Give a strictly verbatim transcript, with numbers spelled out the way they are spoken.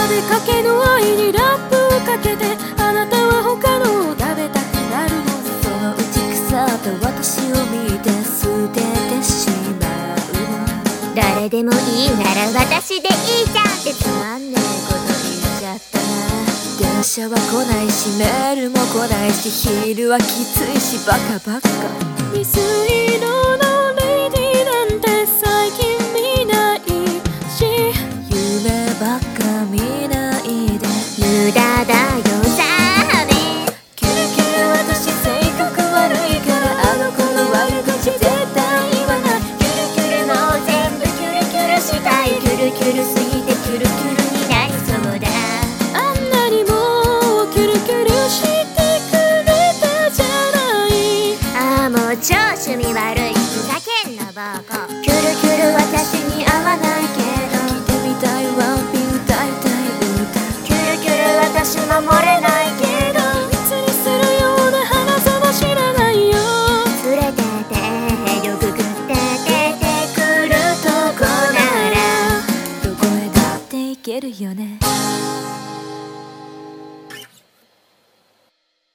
べかけの愛にラップをかけて、あなたは他のを食べたくなるのね。 そのうち腐った私を見て捨ててしまうの。誰でもいいなら私でいいじゃんってつまんねえこと言っちゃったな。電車は来ないしメールも来ないし、昼はきついしバカばっか。 水色のレディなんて最近見ないし、 夢ばっか見ないで無駄だよザーメン。キュルキュル私性格悪いからあの子の悪口絶対言わない。キュルキュルもう全部キュルキュルしたい。キュルキュルすぎてキュルキュルになりそうだ。 あんなにもキュルキュルしてくれたじゃない。 ああもう超趣味悪いふざけんなバカ。キュルキュル私に合わないけど聞いてみたいわビ歌いたい歌。キュルキュル私守れないけど秘密にするような花さは知らないよ。 連れてってよく食って出てくるとこならどこへだって行けるよね。